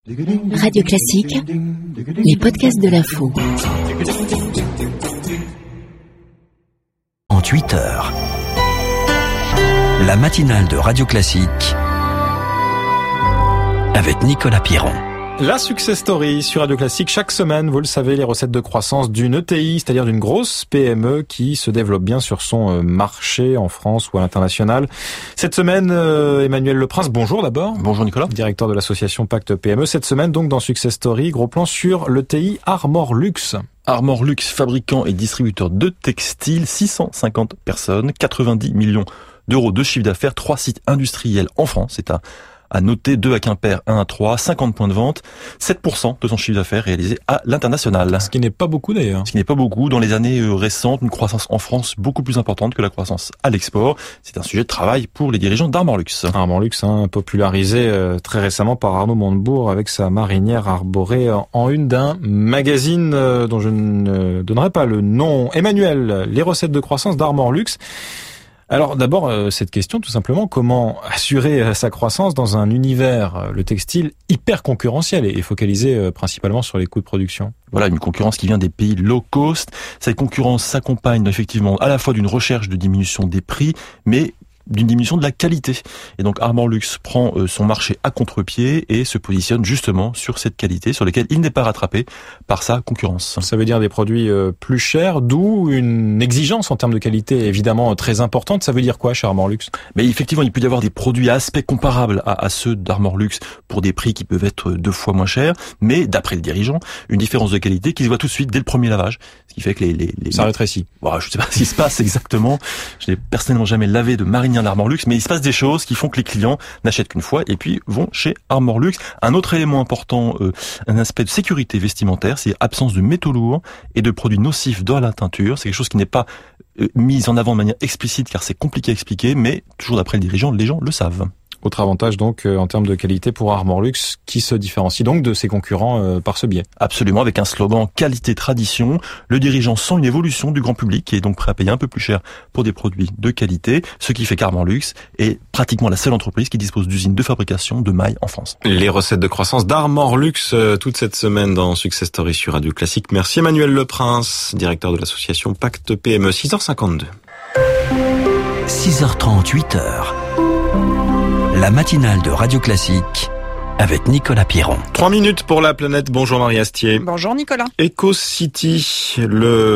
Radio Classique, les podcasts de l'info. 38 heures. La matinale de Radio Classique avec Nicolas Piron. La success story sur Radio Classique. Chaque semaine, vous le savez, les recettes de croissance d'une ETI, c'est-à-dire d'une grosse PME qui se développe bien sur son marché en France ou à l'international. Cette semaine, Emmanuel Leprince, bonjour d'abord. Bonjour Nicolas. Directeur de l'association Pacte PME. Cette semaine, donc, dans Success Story, gros plan sur l'ETI Armor Luxe. Armor Luxe, fabricant et distributeur de textiles, 650 personnes, 90 millions d'euros de chiffre d'affaires, 3 sites industriels en France. C'est à noter, 2 à Quimper, 1 à Troyes, 50 points de vente, 7% de son chiffre d'affaires réalisé à l'international. Ce qui n'est pas beaucoup d'ailleurs. Ce qui n'est pas beaucoup. Dans les années récentes, une croissance en France beaucoup plus importante que la croissance à l'export. C'est un sujet de travail pour les dirigeants d'Armor Luxe. Armor Luxe, popularisé très récemment par Arnaud Montebourg avec sa marinière arborée en une d'un magazine dont je ne donnerai pas le nom. Emmanuel, les recettes de croissance d'Armor Luxe. Alors d'abord, cette question tout simplement, comment assurer sa croissance dans un univers, le textile, hyper concurrentiel et focalisé principalement sur les coûts de production? Voilà, une concurrence qui vient des pays low cost. Cette concurrence s'accompagne effectivement à la fois d'une recherche de diminution des prix, mais d'une diminution de la qualité. Et donc Armor Luxe prend son marché à contre-pied et se positionne justement sur cette qualité sur laquelle il n'est pas rattrapé par sa concurrence. Ça veut dire des produits plus chers, d'où une exigence en termes de qualité évidemment très importante. Ça veut dire quoi chez Armor Luxe? Mais effectivement, il peut y avoir des produits à aspect comparable à ceux d'Armor Luxe pour des prix qui peuvent être 2 fois moins chers, mais d'après le dirigeant, une différence de qualité qui se voit tout de suite dès le premier lavage. Ce qui fait que les ça rétrécit. Bon, je sais pas ce qui se passe exactement. Je n'ai personnellement jamais lavé de marinière d'Armor Luxe, mais il se passe des choses qui font que les clients n'achètent qu'une fois et puis vont chez Armor Luxe. Un autre élément important, un aspect de sécurité vestimentaire, c'est absence de métaux lourds et de produits nocifs dans la teinture. C'est quelque chose qui n'est pas mis en avant de manière explicite car c'est compliqué à expliquer, mais toujours d'après le dirigeant, les gens le savent. Autre avantage donc en termes de qualité pour Armor Luxe qui se différencie donc de ses concurrents par ce biais. Absolument, avec un slogan qualité tradition, le dirigeant sent une évolution du grand public et est donc prêt à payer un peu plus cher pour des produits de qualité, ce qui fait qu'Armor Luxe est pratiquement la seule entreprise qui dispose d'usines de fabrication de mailles en France. Les recettes de croissance d'Armor Luxe toute cette semaine dans Success Story sur Radio Classique. Merci Emmanuel Leprince, directeur de l'association Pacte PME. 6h52. 6h30, 8h. La matinale de Radio Classique avec Nicolas Piron. 3 minutes pour la planète. Bonjour Marie Astier. Bonjour Nicolas. EcoCity, le